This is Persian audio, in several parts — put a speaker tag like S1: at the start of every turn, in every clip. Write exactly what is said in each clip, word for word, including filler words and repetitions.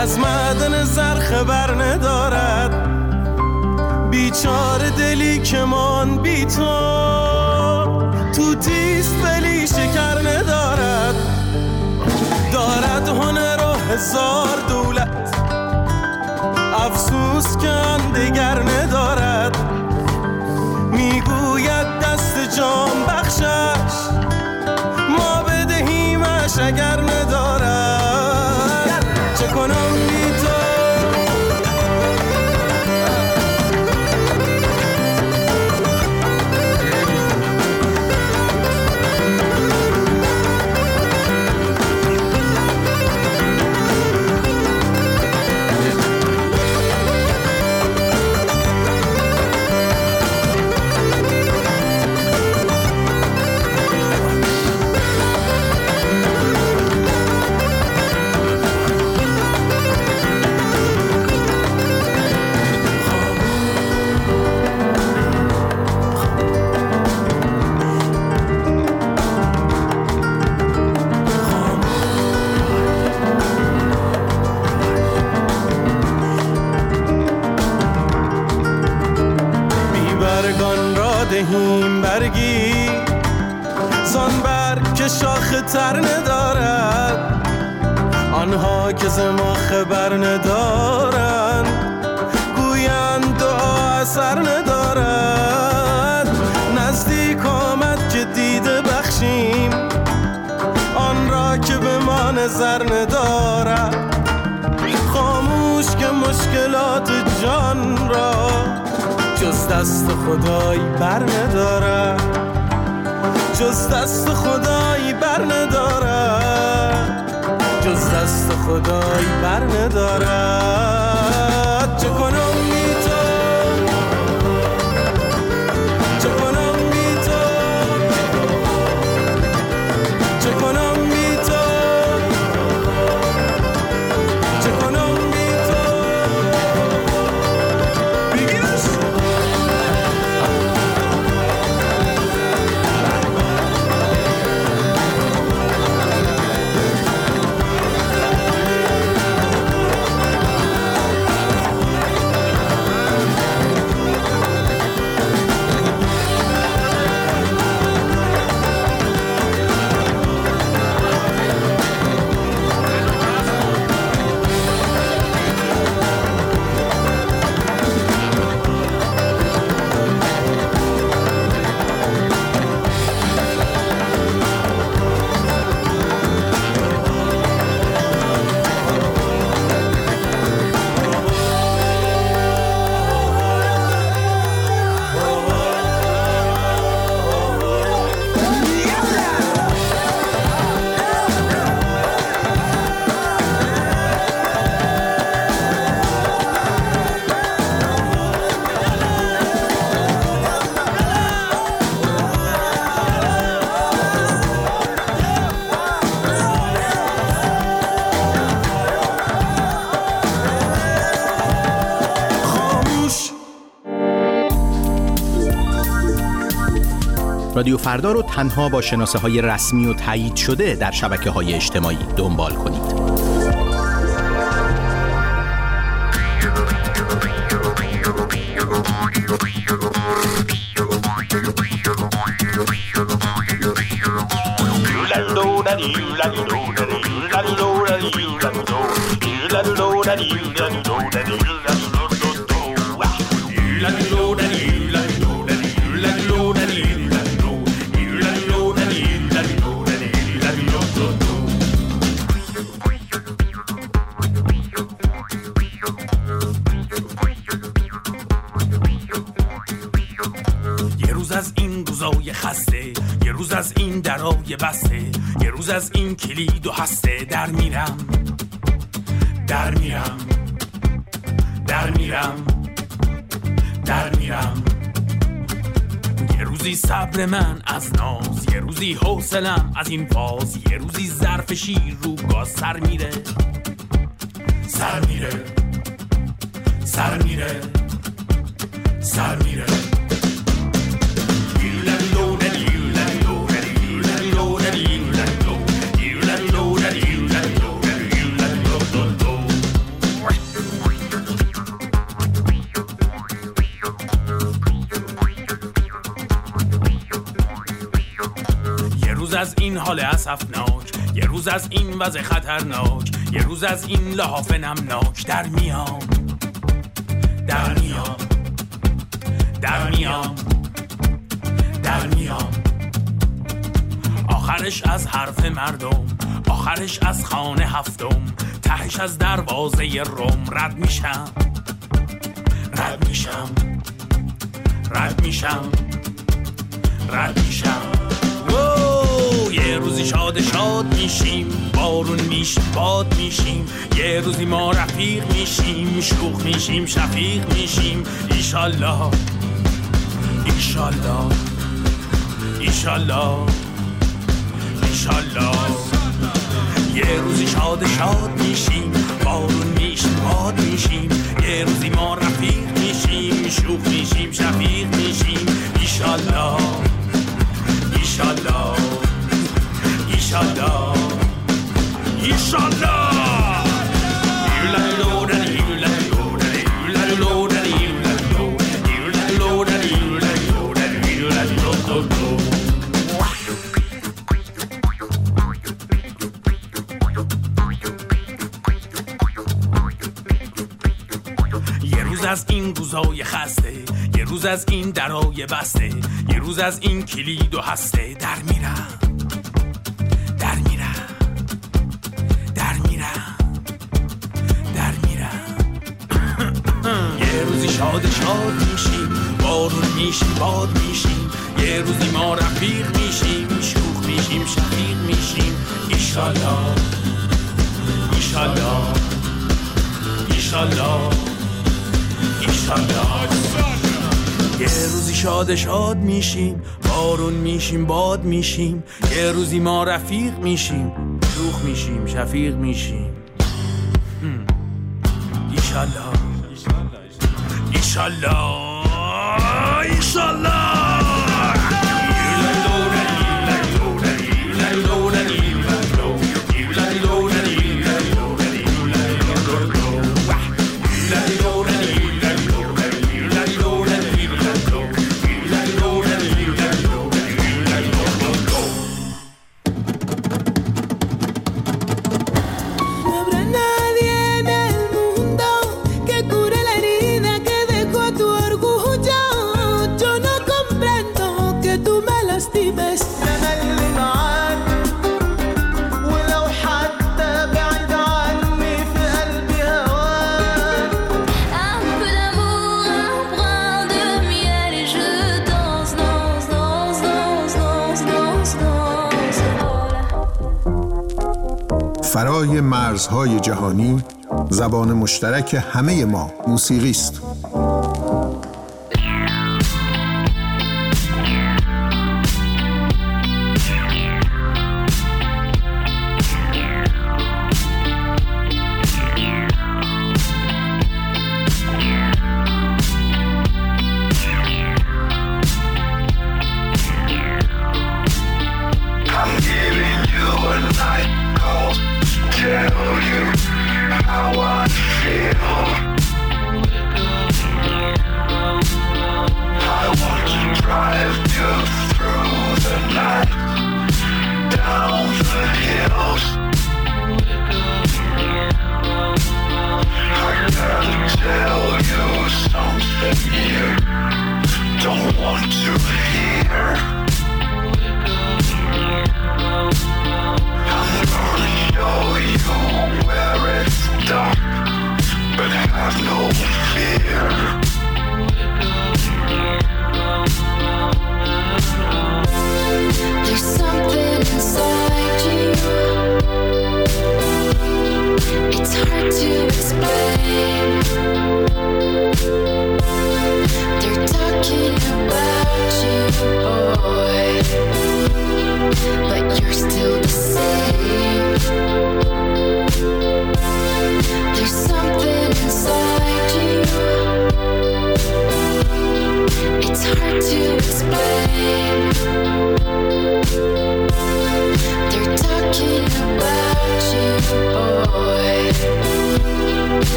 S1: از معدن زر خبر ندارد، بیچاره دلی که من بی تو، تو تیست ولی شکر ندارد، دارد هنر و هزار دولت، افسوس که آن دگر ندارد، میگوید دست جان بخشش، ما بدهیمش اگر ندارد، چه کنم بی تو. دهیم برگی زان برگ که شاخ تر ندارد، آنها که ز ما خبر ندارند گویند دعا اثر ندارد، نزدیک آمد که دیده بخشیم آن را که به ما نظر ندارد، خاموش که مشکلات جان را جز دست خدای بر نداره، جز دست خدای بر نداره، جز دست خدای بر نداره، چه کنم بی تو، چه کنم بی تو، چه کنم بی تو، چه کنم بی تو. بگیرش
S2: رادیو فردا رو تنها با شناسه های رسمی و تایید شده در شبکه های اجتماعی دنبال کنید.
S3: بسته یه روز از این کلید و هسته در میرم در میرم در میرم در میرم یه روزی صبر من از ناز، یه روزی حوصلم از این فاز، یه روزی ظرف شیر رو گاز سر میره سر میره سر میره سر میره این حال اسفناک، یه روز از این وضع خطرناک، یه روز از این لحاف نمناک در میام در میام در میام در میام آخرش از حرف مردم، آخرش از خانه هفتم، تهش از دروازه روم رد میشم رد میشم رد میشم رد میشم وو. یه روزی شاد شاد میشیم، بارون میشیم باد میشیم، یه روزی ما رفیق میشیم، شوخ میشیم شفیق میشیم. ایشالله ایشالله ایشالله ایشالله یه روزی شاد شاد میشیم، بارون میشیم باد میشیم، یه روزی ما رفیق میشیم، شوخ میشیم شفیق میشیم. ایشالله ایشالله ایشالله ایشالله از این روزای خسته، یه روز از این درای بسته، یه روز از این کلید و هسته در میرم در میرم در میرم در میرم یه روزی شاد شاد میشیم، بارون میشیم باد میشیم، یه روزی ما رفیق میشیم، شوخ میشیم شفیق میشیم. ایشالله ایشالله ایشالله یه روزی شاد شاد میشیم، بارون میشیم باد میشیم، یه روزی ما رفیق میشیم، شوخ میشیم شفیق میشیم. ایشالله ایشالله ایشالله
S4: فرای مرزهای جهانی، زبان مشترک همه ما موسیقی است.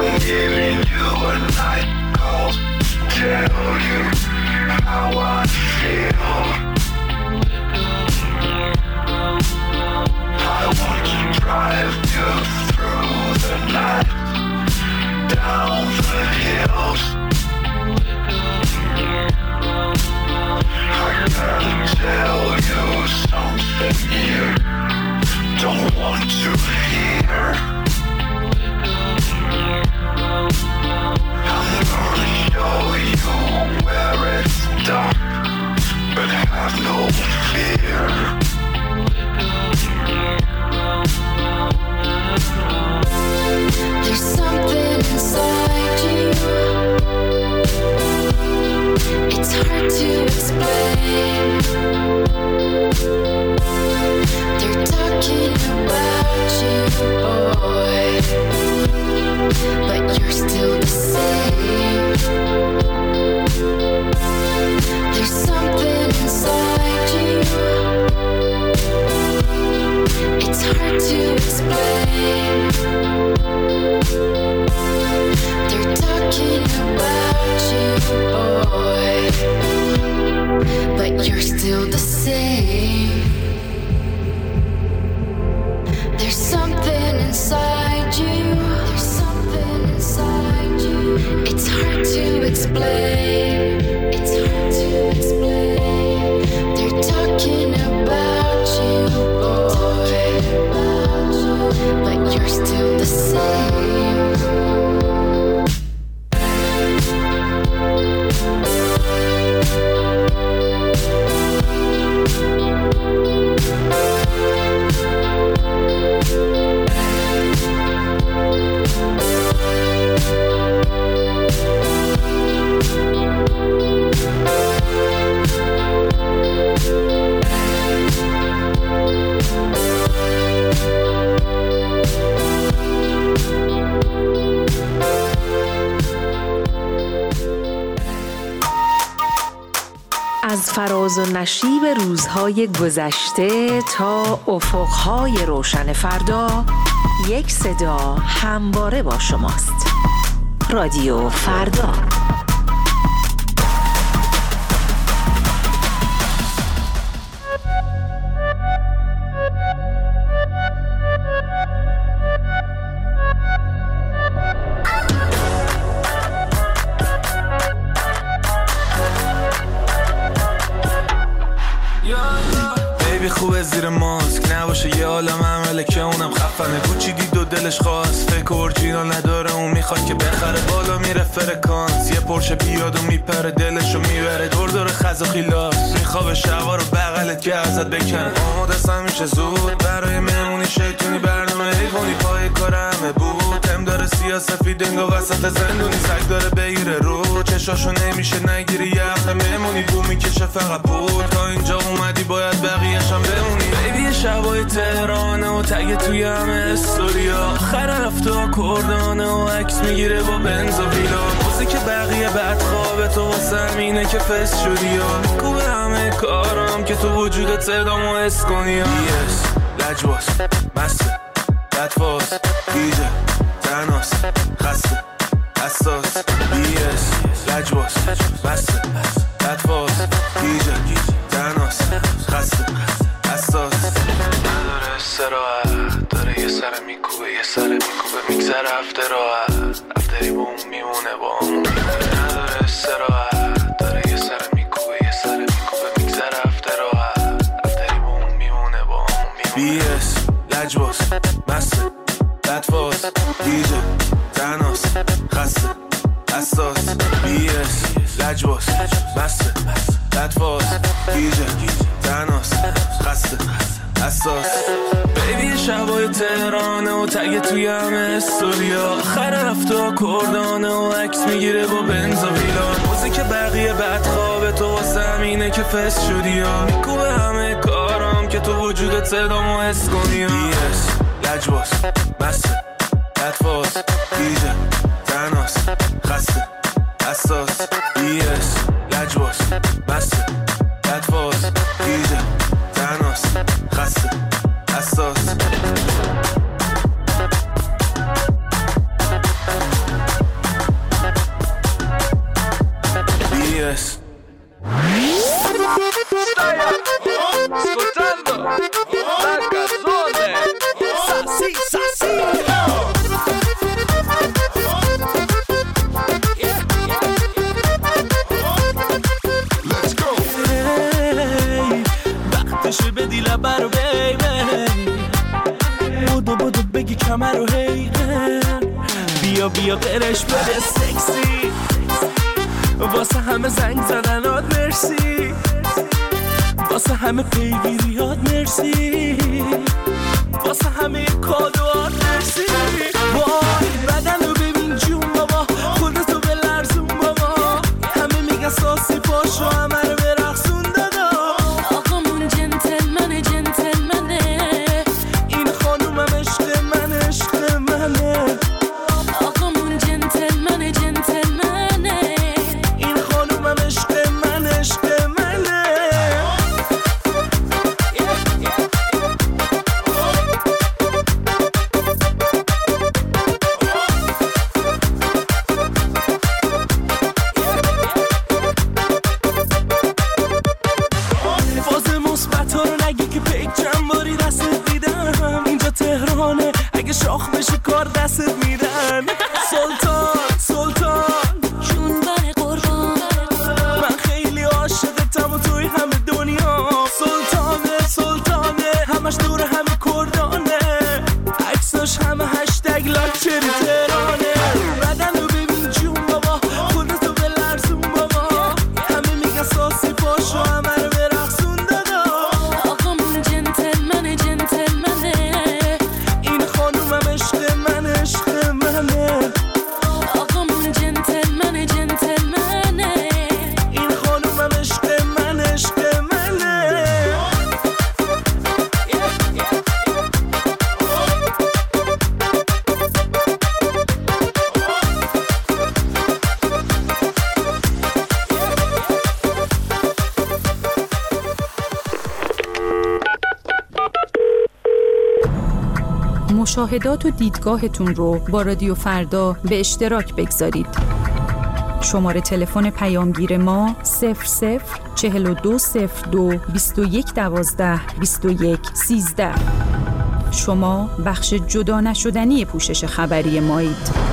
S5: Tell you how I feel. want to hear. I'm gonna show you where it's dark, but have no fear.
S6: There's something inside you. It's hard to explain. They're talking about you, boy, but you're still the same. There's something inside you. It's hard to explain. They're talking about you, boy, but you're still the same. There's something inside you. There's something inside you. It's hard to explain. It's hard to explain. They're talking about you, boy, but you're still the same.
S7: از فراز و نشیب روزهای گذشته تا افقهای روشن فردا، یک صدا همواره با شماست. رادیو فردا.
S1: خوبه زیر ماسک نباشه یه عالم عمله که اونم خفنه کوچی دید و دلش خواست فکر اورجینال نداره اون میخواد که بخره بالا میره فرکانس یه پرشه بیاد و میپره دلشو میبره دور دور خز و خیلاس میخوابه شبا رو بغلت که ازت بکنه آماده است همیشه زود برای مهمونی شیطونی برنامه حیوانی پای کار همه بود هم داره سیاسفید انگا وسط زندونی سگ داره بگیره رو چشاشو نمیشه نگیری یه هفته مهمونی بو میکشه فقط بود تا اینجا اومدی باید بقیه‌شم بمونی بیبی شبای تهرانه و تگه توی همه استوریا آخر رفته آکوردانه و عکس میگیره با بنز و ویلا موزیک بقیه بعد خوابه تو واسه همینه که فست شدی یا کوبه همه کارم که تو وجودت صدامو حس کنی یا بیس لجباس مسته بدفاز دیجه تناس خسته حساس بیس لجباس مسته بدفاز دیجه تناس خسته حساس نداره استراحت داره یه سر میکوبه یه سر میکوبه میگذره هفته راحت هفتری با اون میمونه با اون میمونه نداره استراحت داره یه سر میکوبه یه سر میکوبه میگذره هفته راحت هفتری با اون میمونه با اون میمونه بی اس لجباس مسته بدفاز دیجه تناس خسته حساس بی اس لجباس مسته بدفاز دیجه تناس خسته حساس بیبی شبای تهرانه و تگه توی همه استوریا آخر رفته آکوردانه و عکس میگیره با بنز و ویلا موزیک بقیه بعد خوابه تو واسه همینه که فست شدی یا میکوبه همه کارم که تو وجودت صدامو حس کنی بی اس لجباس مسته بدفاز دیجه تناس خسته حساس بی اس لجباس مسته بدفاز دیجه تناس خسته حساس بی اس
S8: Ascoltando la canzone Sassi Sassi
S5: Let's go.
S8: وقتشه بدی لبه رو بیبی
S3: بدو بدو بگی کمر و حیقه، بیا بیا قرش بده سکسی، واسه همه زنگ زدنات مرسی، واسه همه پیگیریات مرسی، واسه همه کادوات مرسی. وای بدن رو ببین جون بابا، خودتو به لرزون بابا، همه میگن ساسی پاشو همه رو برقصون دادا.
S9: آقامون جنتلمنه جنتلمنه،
S3: این خانومم عشق من عشق منه. آقامون جنتلمنه جنتلمنه، این خانومم عشق من عشق منه. فاز مثبت ها رو نگی که پیک چند باری دستت دیدم، اینجا تهرانه اگه شاخ بشه کار دستت میدن. سلطان سلطان
S9: جون بر قربان،
S3: من خیلی عاشقتم و توی همه دنیا. سلطانه سلطانه همش دور همه کردانه، عکساش همه هشتگ لاکچری تهرانه. بدن رو ببین جون بابا، خودتو به لرزون بابا، همه میگن ساسی پاشو همه رو برقصون دادا.
S9: آقامون جنتلمنه جنتلمنه،
S3: این خانومم عشق من عشق منه.
S9: آقامون جنتلمنه جنتلمنه،
S3: این خانومم عشق من عشق منه.
S10: مشاهدات و دیدگاهتون رو با رادیو فردا به اشتراک بگذارید. شماره تلفن پیامگیر ما صفر صفر چهل و دو صفر دو بیست و یک دوازده بیست و یک سیزده. شما بخش جدا نشدنی پوشش خبری مایید.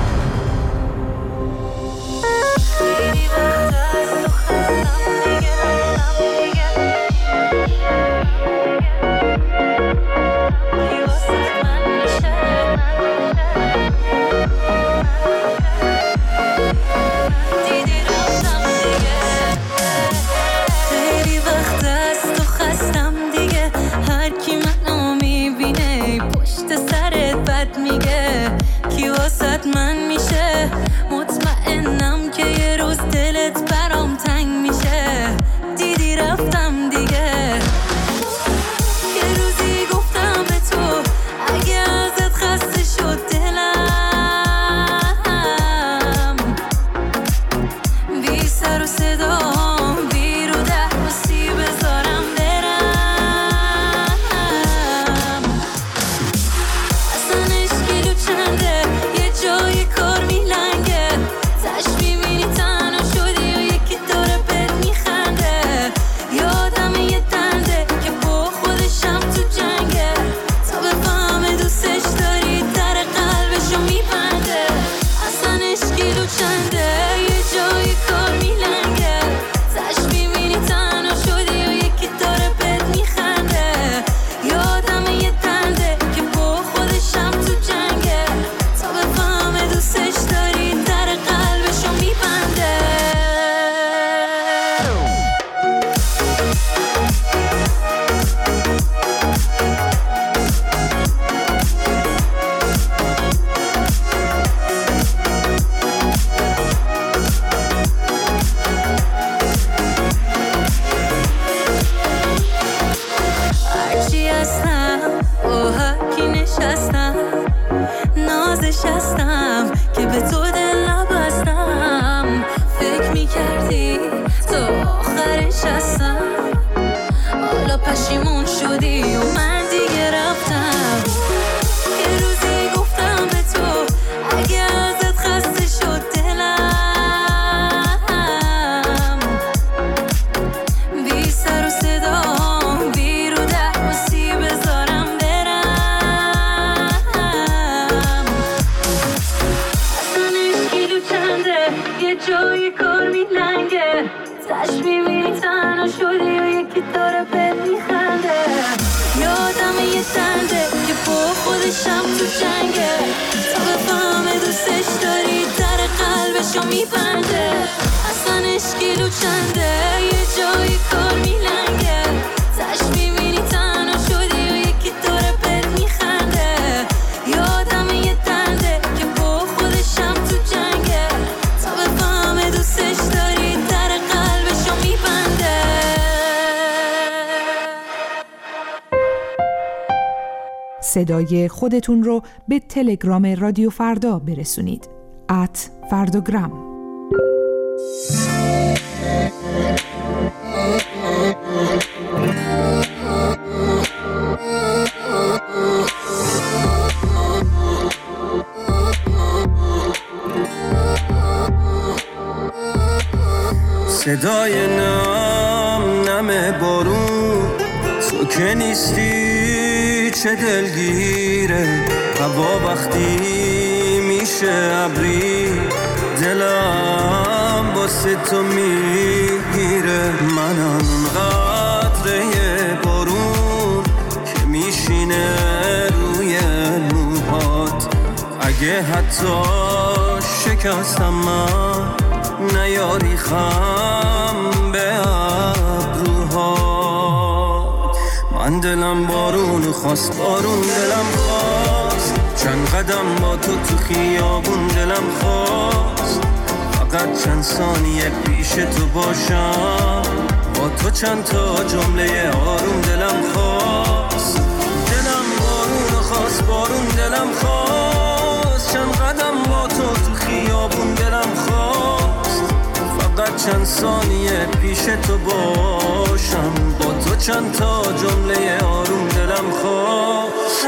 S9: خودشم تو جنگه تا بفهمه دوستش داری در قلبشو میبنده اصلا اشکیلو چنده یه جایی کار میلنگه تش میبینی تنها شدی و یکی داره بهت میخنده یادم یه دنده که با خودشم تو جنگه تا بفهمه دوستش داری در قلبشو میبنده.
S11: صدای خودتون رو به تلگرام رادیو فردا برسونید. ات فرداگرام.
S12: صدای نم نم بارون تو که نیستی چه دلگیره هوا وقتی میشه ابری دلم واسه تو میگیره منم قطره بارون که میشینه روی موهات اگه حتی شکستم من نیاری خم به ابروها من دلم بارون خواست بارون دلم خواست چند قدم با تو تو خیابون دلم خواست فقط چند ثانیه پیش تو باشم با تو چند تا جمله آروم دلم خواست دلم بارون خواست بارون دلم خواست چند قدم با تو تو خیابون دلم خواست فقط چند ثانیه پیش تو باشم با تو چند تا جمله آروم دلم خواست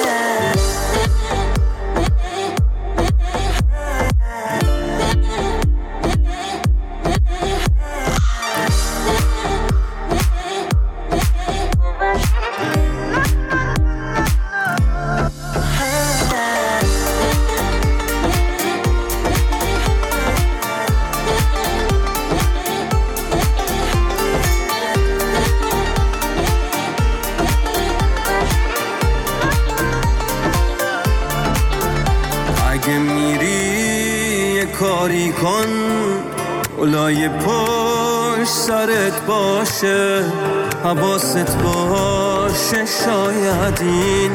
S12: کاری کن اولای پشت سرت باشه حواست باشه شاید این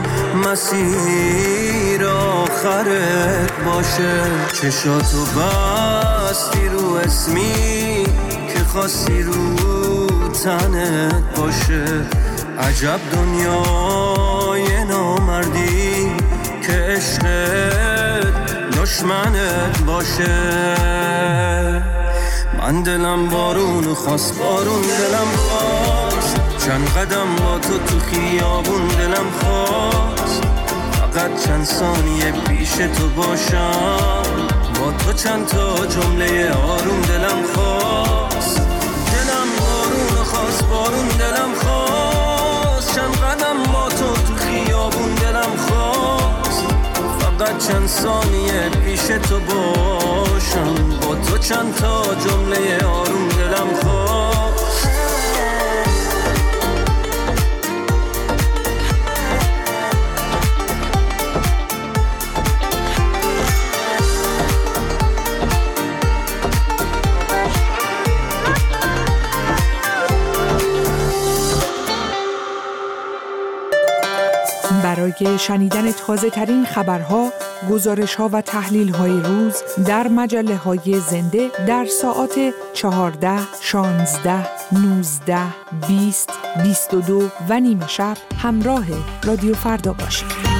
S12: مسیر آخرت باشه چشاتو بستی رو اسمی که خواستی رو تنت باشه عجب دنیای نامردی که عشقت دشمنت باشه من دلم بارون خواست بارون دلم خواست چند قدم با تو تو خیابون دلم خواست فقط چند ثانیه پیش تو باشم با تو چند تا جمله آروم دلم خواست دلم بارون خواست بارون دلم خواست چند قدم با تو تو خیابون دلم خواست فقط چند ثانیه پیش تو باشم با تو چند تا جمله آروم دلم خواست
S11: برای شنیدن تازه ترین خبرها، گزارش ها و تحلیل های روز در مجله های زنده در ساعات چهارده، شانزده، نوزده، بیست، بیست و دو و نیمه شب همراه رادیو فردا باشید.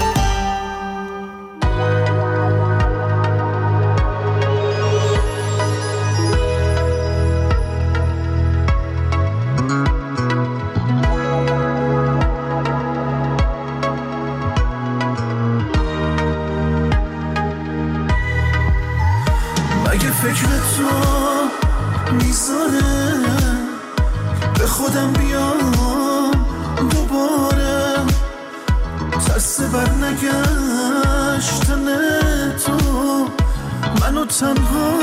S13: فکر تو میذاره به خودم بیام دوباره ترس بر نگشتن تو منو تنها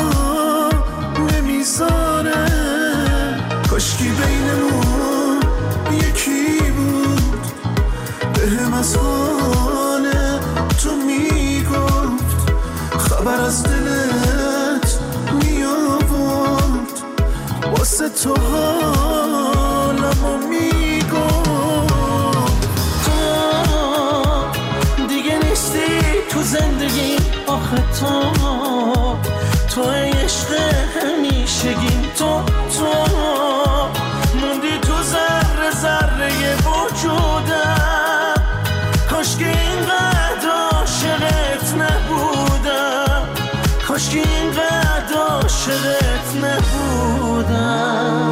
S13: نمیذاره کاشکی بینمون یکی بود بهم از حال خبر از دلت می آورد، واسه تو حالمو می گفت. تو دیگه نیستی تو زندگی، آخه تو تو عشق همیشگیم. تو تو موندی تو ذره ذره وجودم، کاش که اینقدر عاشقت نبودم، کاش که اینقدر عاشقت نبودم.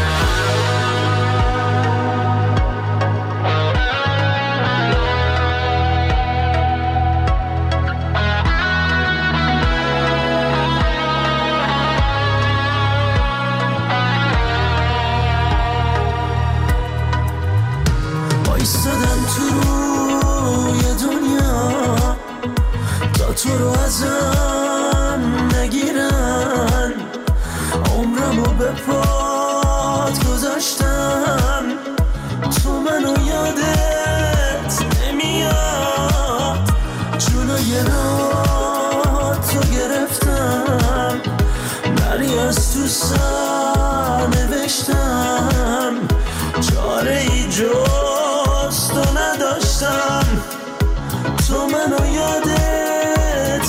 S13: ایستادم تو روی دنیا تا تو رو ازم نگیرن، عمرمو به پات گذاشتم، تو منو یادت نمیاد، جلوی رات رو گرفتم، نری از تو سر نوشتم، چاره ای جز تو نداشتم، تو منو یادت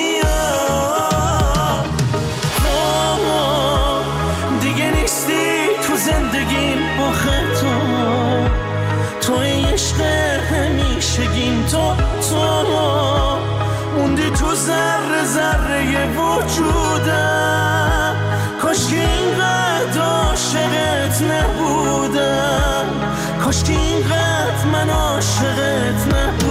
S13: نمیاد. دیگه نیستی تو زندگیم، آخه تو تو عشق همیشگیم. تو تو موندی تو ذره ذره وجودم، کاش که اینقدر عاشقت نبودم، کاش که اینقدر من عاشقت نبودم.